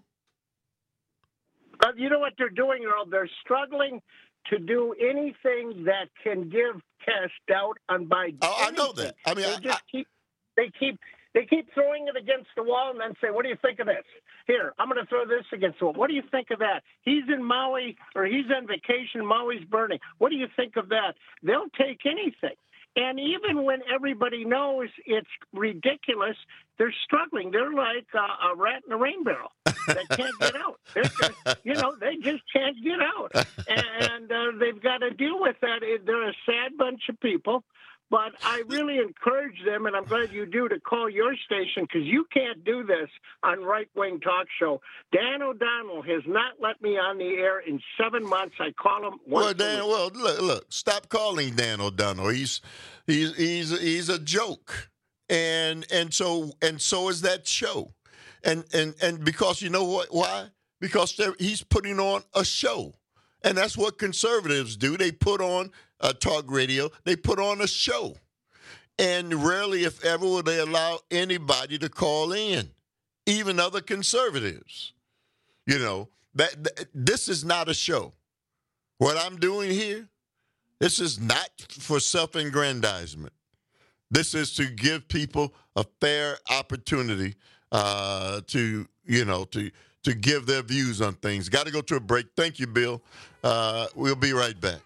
Uh, you know what they're doing, Earl? They're struggling to do anything that can give cast doubt on Biden. Oh, I know that. I mean, they I, just I, keep they keep they keep throwing it against the wall and then say, "What do you think of this? Here, I'm going to throw this against the wall. What do you think of that? He's in Maui or he's on vacation. Maui's burning. What do you think of that?" They'll take anything. And even when everybody knows it's ridiculous, they're struggling. They're like uh, a rat in a rain barrel that can't get out. They're just, you know, they just can't get out. And uh, they've got to deal with that. They're a sad bunch of people. But I really encourage them, and I'm glad you do, to call your station because you can't do this on right-wing talk show. Dan O'Donnell has not let me on the air in seven months. I call him once Well, Dan, a week. well, look, look, stop calling Dan O'Donnell. He's he's he's he's a joke, and and so and so is that show, and and and because you know what? Why? Because he's putting on a show. And that's what conservatives do. They put on uh, talk radio. They put on a show. And rarely, if ever, will they allow anybody to call in, even other conservatives. You know, that, that this is not a show. What I'm doing here, this is not for self-aggrandizement. This is to give people a fair opportunity uh, to, you know, to to give their views on things. Got to go to a break. Thank you, Bill. Uh, we'll be right back.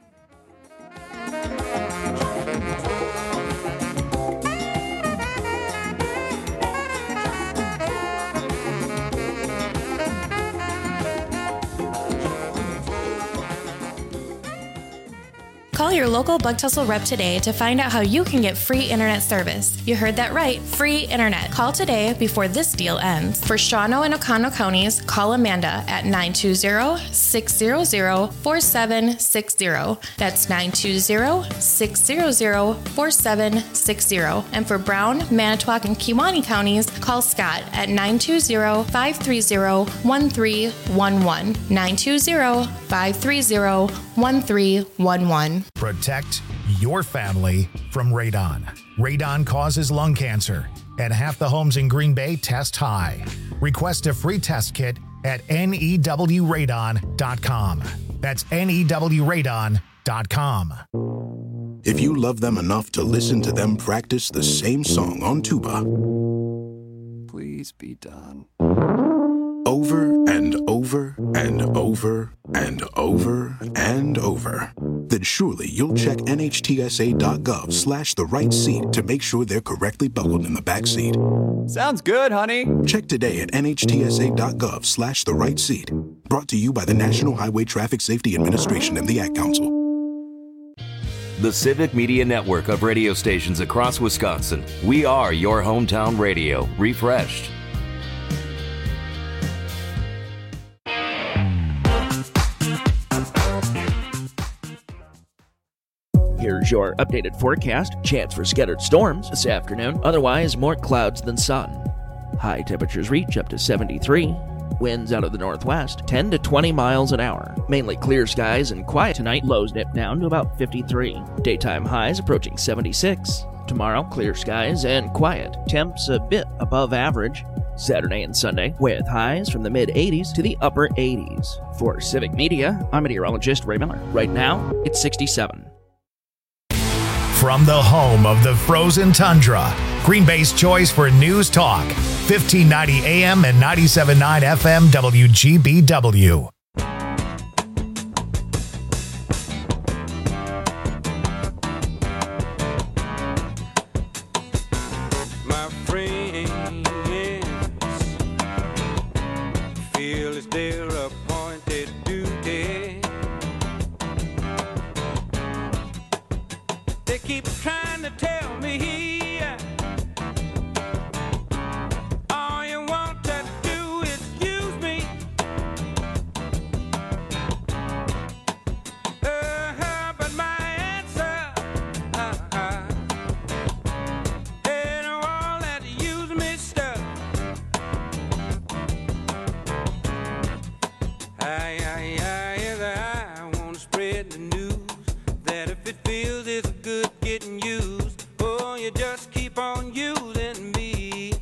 Call your local Bug Tussle rep today to find out how you can get free internet service. You heard that right, free internet. Call today before this deal ends. For Shawano and Oconto counties, call Amanda at nine two zero, six zero zero, four seven six zero. That's nine two zero, six zero zero, four seven six zero. And for Brown, Manitowoc, and Kewaunee counties, call Scott at nine two zero, five three zero, one three one one. nine two zero, five three zero, one three one one. Protect your family from radon. Radon causes lung cancer, and half the homes in Green Bay test high. Request a free test kit at N E W radon dot com. That's N E W radon dot com. If you love them enough to listen to them practice the same song on tuba, please be done. Over and over and over and over and over, then surely you'll check N H T S A dot gov slash the right seat to make sure they're correctly buckled in the back seat. Sounds good, honey. Check today at N H T S A dot gov slash the right seat. Brought to you by the National Highway Traffic Safety Administration and the Ad Council. The Civic Media Network of radio stations across Wisconsin. We are your hometown radio, refreshed. Here's your updated forecast. Chance for scattered storms this afternoon. Otherwise, more clouds than sun. High temperatures reach up to seventy-three. Winds out of the northwest, ten to twenty miles an hour. Mainly clear skies and quiet tonight. Lows dip down to about fifty-three. Daytime highs approaching seventy-six. Tomorrow, clear skies and quiet. Temps a bit above average. Saturday and Sunday, with highs from the mid-eighties to the upper eighties. For Civic Media, I'm meteorologist Ray Miller. Right now, it's sixty-seven. From the home of the frozen tundra, Green Bay's choice for news talk, fifteen ninety A M and ninety-seven point nine F M W G B W. My friend, feel it's their appointed duty. They keep trying to tell me all you want to do is use me. Uh-huh, but my answer uh-huh, ain't all that use me stuff. I, I, I, yes, I want to spread the news that if it feels it's good getting used, oh, you just keep on using me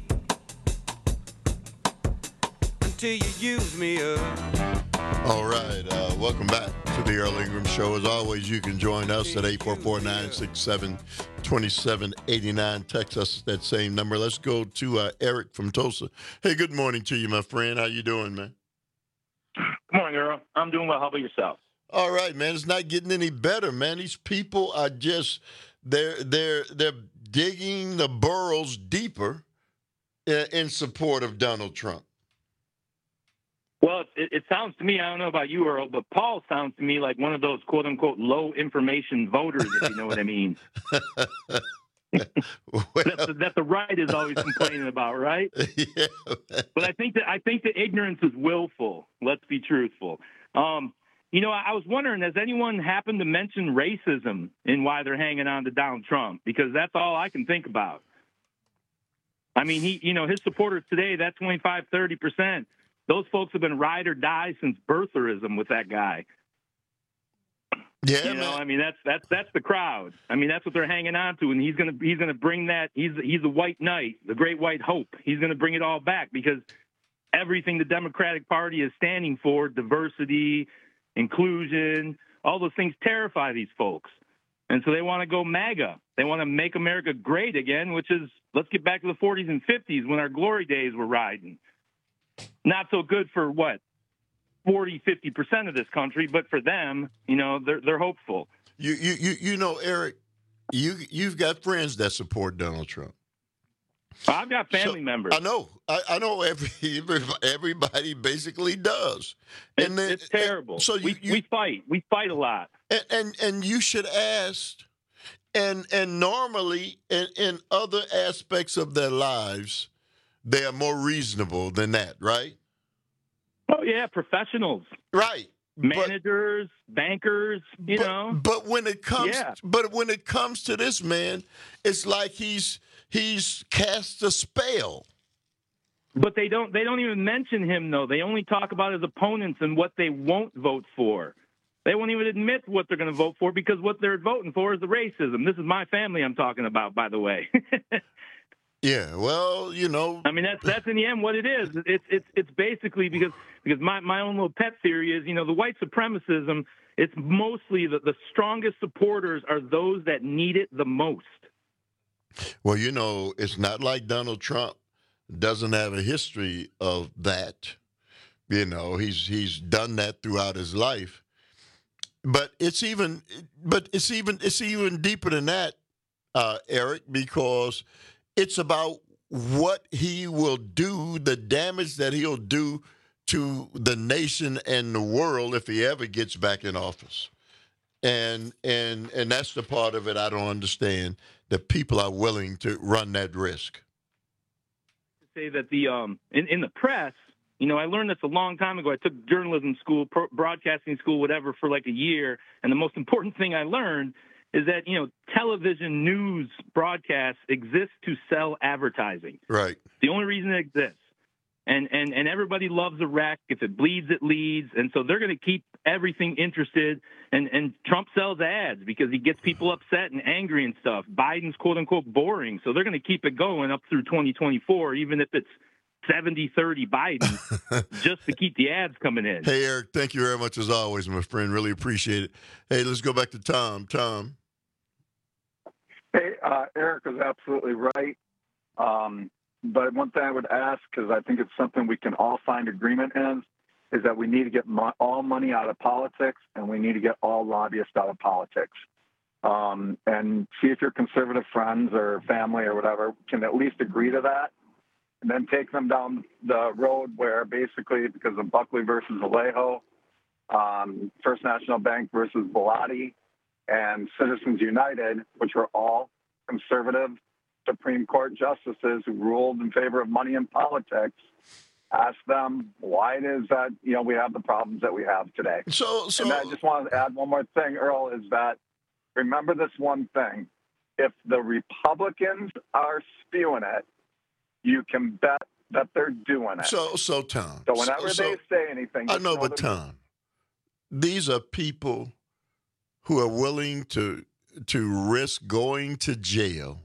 until you use me up. All right, uh, welcome back to the Earl Ingram Show. As always, you can join us at eight four four, nine six seven, two seven eight nine. Text us that same number. Let's go to uh, Eric from Tulsa. Hey, good morning to you, my friend. How you doing, man? Good morning, Earl. I'm doing well. How about yourself? All right, man. It's not getting any better, man. These people are just they're they're they're digging the burrows deeper in, in support of Donald Trump. Well, it, it sounds to me, I don't know about you, Earl, but Paul sounds to me like one of those quote unquote low information voters, if you know what I mean. well, that, that the right is always complaining about, right? Yeah. But I think that I think the ignorance is willful. Let's be truthful. Um, You know, I was wondering, has anyone happened to mention racism in why they're hanging on to Donald Trump? Because that's all I can think about. I mean, he, you know, his supporters today, that twenty-five, thirty percent, those folks have been ride or die since birtherism with that guy. Yeah, you know, man. I mean, that's that's that's the crowd. I mean, that's what they're hanging on to, and he's gonna he's gonna bring that. He's he's a white knight, the great white hope. He's gonna bring it all back because everything the Democratic Party is standing for, diversity, inclusion, all those things terrify these folks. And so they want to go MAGA. They want to make America great again, which is, let's get back to the forties and fifties when our glory days were riding. Not so good for what? forty, fifty percent of this country, but for them, you know, they're they're hopeful. You you you you know, Eric, you you've got friends that support Donald Trump. I've got family so, members. I know. I, I know every everybody basically does. It's, and then, it's terrible. And so you, we you, we fight. We fight a lot. And and, and you should ask. And and normally in, in other aspects of their lives, they are more reasonable than that, right? Oh yeah, professionals. Right. Managers, but, bankers, you but, know. But when it comes yeah. but when it comes to this man, it's like he's he's cast a spell. But they don't they don't even mention him though. They only talk about his opponents and what they won't vote for. They won't even admit what they're going to vote for because what they're voting for is the racism. This is my family I'm talking about, by the way. Yeah, well, you know, I mean that's that's in the end what it is. It's it's it's basically because because my, my own little pet theory is, you know, the white supremacism. It's mostly the the strongest supporters are those that need it the most. Well, you know, it's not like Donald Trump doesn't have a history of that. You know, he's he's done that throughout his life. But it's even but it's even it's even deeper than that, uh, Eric, because it's about what he will do, the damage that he'll do to the nation and the world if he ever gets back in office. And and and that's the part of it I don't understand, that people are willing to run that risk. Say that the um in, in the press, you know, I learned this a long time ago. I took journalism school, pro- broadcasting school, whatever, for like a year. And the most important thing I learned is that, you know, television news broadcasts exist to sell advertising. Right. The only reason it exists. And, and, and everybody loves a wreck. If it bleeds, it leads. And so they're going to keep everything interested. And, and Trump sells ads because he gets people upset and angry and stuff. Biden's quote unquote boring. So they're going to keep it going up through twenty twenty-four, even if it's seventy thirty Biden, just to keep the ads coming in. Hey, Eric, thank you very much as always, my friend. Really appreciate it. Hey, let's go back to Tom. Tom. Hey, uh, Eric is absolutely right. Um, but one thing I would ask, because I think it's something we can all find agreement in, is that we need to get mo- all money out of politics, and we need to get all lobbyists out of politics. Um, and see if your conservative friends or family or whatever can at least agree to that, and then take them down the road where basically, because of Buckley versus Alejo, um, First National Bank versus Bellotti, and Citizens United, which were all conservative Supreme Court justices who ruled in favor of money in politics, ask them why it is that, you know, we have the problems that we have today. So, so and I just wanted to add one more thing, Earl, is that remember this one thing. If the Republicans are spewing it, you can bet that they're doing it. So, so Tom. So whenever so, they say anything, I know, but them- Tom, these are people who are willing to to risk going to jail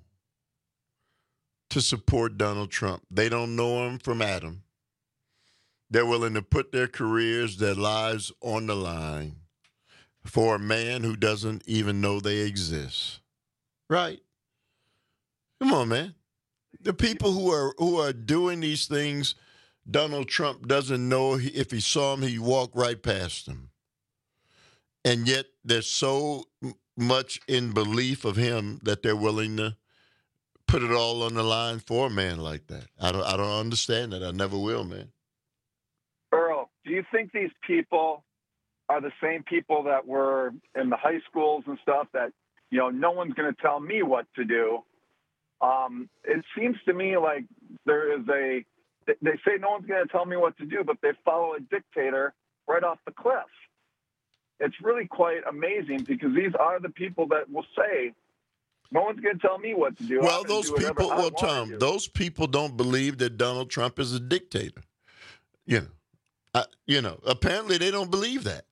to support Donald Trump. They don't know him from Adam. They're willing to put their careers, their lives on the line for a man who doesn't even know they exist. Right? Come on, man. The people who are who are doing these things, Donald Trump doesn't know. If he saw him, he'd walk right past him. And yet they're so much in belief of him that they're willing to put it all on the line for a man like that. I don't I don't understand that. I never will, man. Earl, do you think these people are the same people that were in the high schools and stuff that, you know, no one's going to tell me what to do? Um, it seems to me like there is a, they say no one's going to tell me what to do, but they follow a dictator right off the cliff. It's really quite amazing because these are the people that will say, no one's going to tell me what to do. Well, I'm gonna those do whatever people, I well, want to Tom, do. those people don't believe that Donald Trump is a dictator. You know, I, you know, apparently they don't believe that.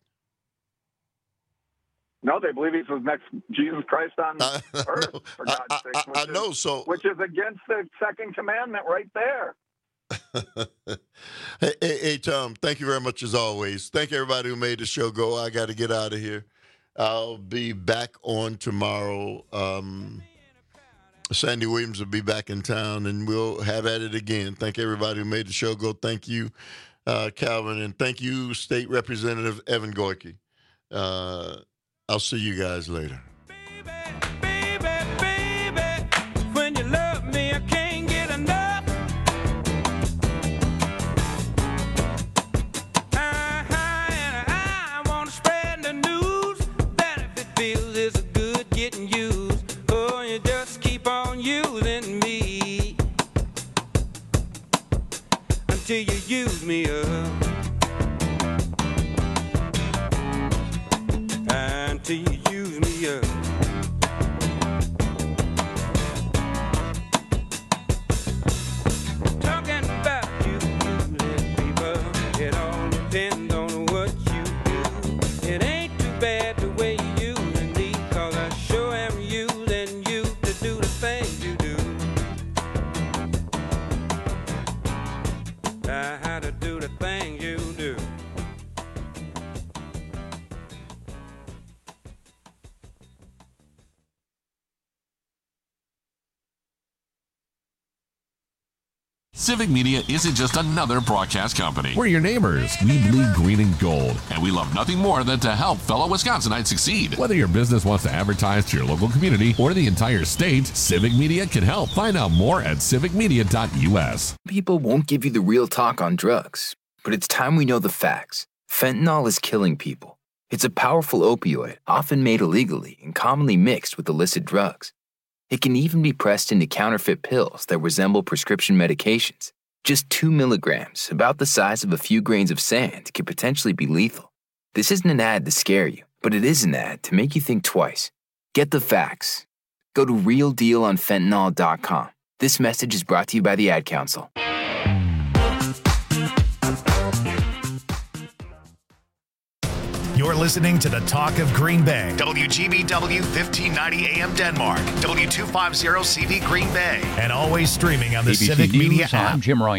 No, they believe he's the next Jesus Christ on earth, for God's I, sake. I, which I is- know, so- Which is against the second commandment right there. hey, hey, hey, Tom, thank you very much as always. Thank everybody who made the show go. I got to get out of here. I'll be back on tomorrow. Um, Sandy Williams will be back in town, and we'll have at it again. Thank everybody who made the show go. Thank you, uh, Calvin, and thank you, State Representative Evan Gorky. Uh, I'll see you guys later. When you love me, I can't get enough. I, I, and I want to spread the news that if it feels it's good getting used, oh, you just keep on using me until you use me up. Until you use me up. Talking about you, you let people, it all depends on what you do. It ain't too bad the way you using me, cause I sure am using you to do the things you do. I had to do the things you do. Civic Media isn't just another broadcast company. We're your neighbors. We bleed green and gold. And we love nothing more than to help fellow Wisconsinites succeed. Whether your business wants to advertise to your local community or the entire state, Civic Media can help. Find out more at civic media dot u s. People won't give you the real talk on drugs, but it's time we know the facts. Fentanyl is killing people. It's a powerful opioid, often made illegally and commonly mixed with illicit drugs. It can even be pressed into counterfeit pills that resemble prescription medications. Just two milligrams, about the size of a few grains of sand, can potentially be lethal. This isn't an ad to scare you, but it is an ad to make you think twice. Get the facts. Go to real deal on fentanyl dot com. This message is brought to you by the Ad Council. You're listening to the Talk of Green Bay. W G B W fifteen ninety A M Denmark. W two fifty C V Green Bay. And always streaming on the A B C Civic News, Media I'm app. Jim Ryan.